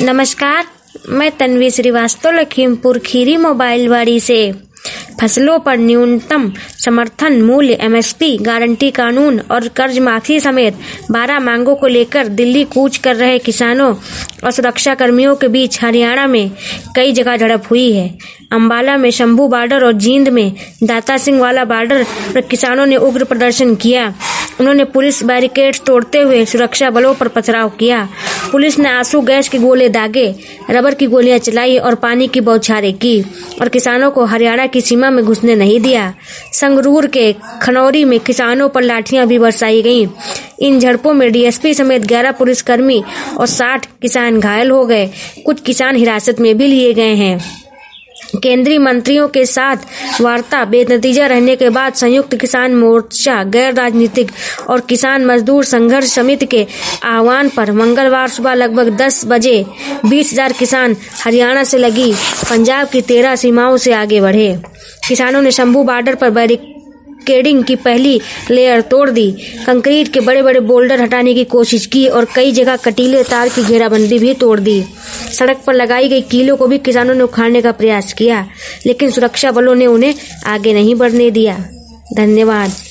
नमस्कार, मैं तन्वी श्रीवास्तव लखीमपुर खीरी मोबाइलवाड़ी से। फसलों पर न्यूनतम समर्थन मूल्य एमएसपी, गारंटी कानून और कर्ज माफी समेत 12 मांगों को लेकर दिल्ली कूच कर रहे किसानों और सुरक्षा कर्मियों के बीच हरियाणा में कई जगह झड़प हुई है। अंबाला में शंभू बॉर्डर और जींद में दाता सिंह वाला बॉर्डर पर किसानों ने उग्र प्रदर्शन किया। उन्होंने पुलिस बैरिकेड तोड़ते हुए सुरक्षा बलों पर पथराव किया। पुलिस ने आंसू गैस के गोले दागे, रबर की गोलियां चलाई और पानी की बौछारें की और किसानों को हरियाणा की सीमा में घुसने नहीं दिया। संगरूर के खनौरी में किसानों पर लाठियां भी बरसाई गईं। इन झड़पों में डीएसपी समेत 11 पुलिसकर्मी और 60 किसान घायल हो गए। कुछ किसान हिरासत में भी लिए गए हैं। केंद्रीय मंत्रियों के साथ वार्ता बेनतीजा रहने के बाद संयुक्त किसान मोर्चा, गैर राजनीतिक और किसान मजदूर संघर्ष समिति के आह्वान पर मंगलवार सुबह लगभग 10 बजे 20,000 किसान हरियाणा से लगी पंजाब की 13 सीमाओं से आगे बढ़े। किसानों ने शंभू बॉर्डर पर बैरिकेडिंग की पहली लेयर तोड़ दी, कंक्रीट के बड़े बड़े बोल्डर हटाने की कोशिश की और कई जगह कटीले तार की घेराबंदी भी तोड़ दी। सड़क पर लगाई गई कीलों को भी किसानों ने उखाड़ने का प्रयास किया, लेकिन सुरक्षा बलों ने उन्हें आगे नहीं बढ़ने दिया। धन्यवाद।